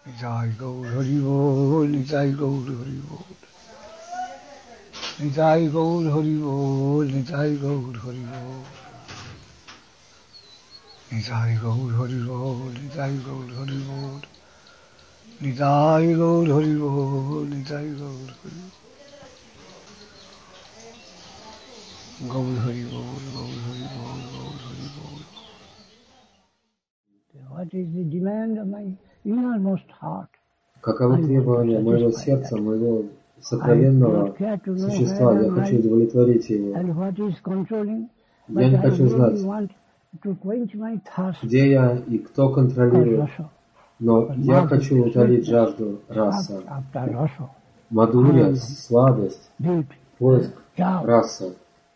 Nitai Gaur Hari Bol, Nitai Gaur Hari Bol. Nitai Gaur Hari Bol, Nitai Gaur Hari Bol. Nitai Gaur Hari Bol, Nitai Gaur Hari Bol. Nitai Gaur Hari Bol, Nitai Gaur Hari Bol. Gaur Hari Bol, Gaur Hari Bol, Gaur Hari Bol. What is the demand of my innermost heart? Каковы требования моего сердца, моего сокровенного существа? Я хочу удовлетворить его. Я не хочу знать, где я и кто контролирует, но я хочу утолить жажду раса. Мадхурья, сладость, поиск раса,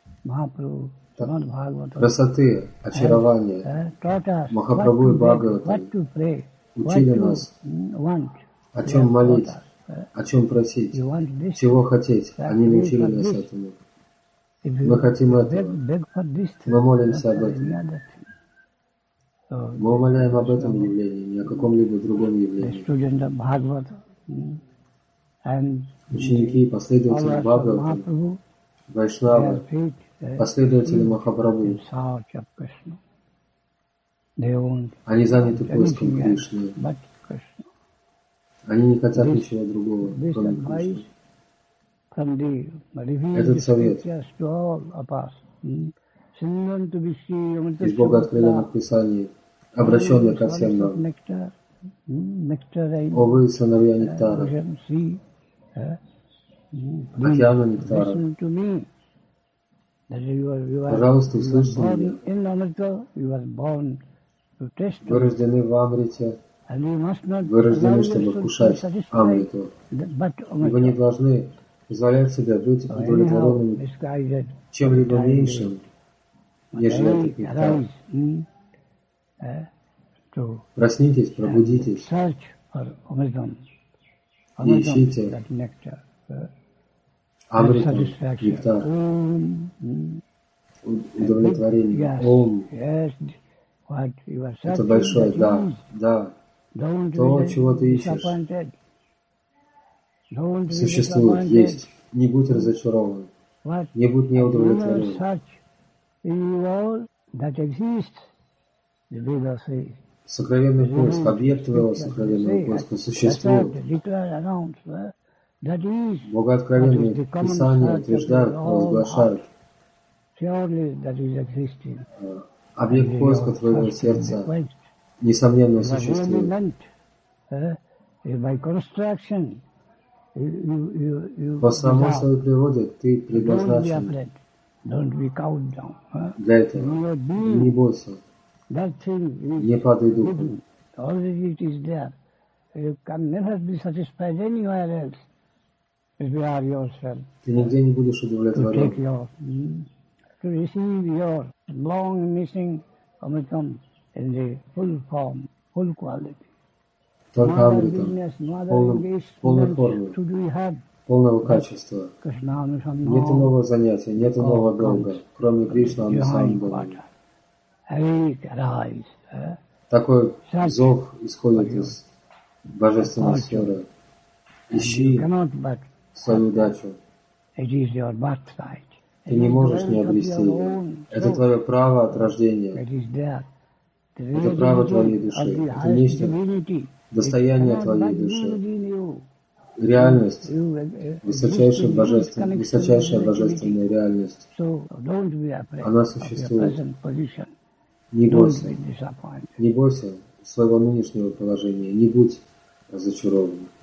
красоты, очарования. Махапрабху и Бхагаватам учили нас, о чем молить, о чем просить, чего хотеть. Они научили нас этому. Мы хотим этого. Мы молимся об этом. Мы умоляем об этом явлении, не о каком-либо другом явлении. Ученики и последователи Бхагаватам, Вайшнавы, последователи Махапрабху, они заняты поиском Кришны. Они не хотят ничего другого, кроме Кришны. Этот совет из Богооткровенных Писаний, обращенный ко всем нам. О вы, сыновья Нектара, океана Нектара, пожалуйста, услышьте меня. Вы рождены в Амрите, вы рождены, чтобы вкушать Амриту. Вы не должны позволять себе быть удовлетворенным чем-либо меньшим, нежели этот нектар. Проснитесь, пробудитесь и ищите Амрита, нектар, удовлетворение. Ом. Это большое да, да. То, чего ты ищешь, существует, есть. Не будь разочарован, не будь неудовлетворен. Сокровенный поиск, объект твоего сокровенного поиска существует. Богооткровенные Писания утверждают, провозглашают. Объект поиска твоего сердца несомненно существует. По самой своей природе ты предназначен для этого. Не бойся. Не падай духом. Ты нигде не будешь удовлетворен. Только Амрита, полной формы, полного качества. Нет иного занятия, нет иного долга, кроме Кришна Анусандана. Такой зов исходит из божественной сферы. Ищи свою удачу. Ты не можешь не обрести ее. Это твое право от рождения. Это право твоей души. Это нечто, достояние твоей души. Реальность, высочайшая божественная реальность. Она существует. Не бойся своего нынешнего положения. Не будь разочарован.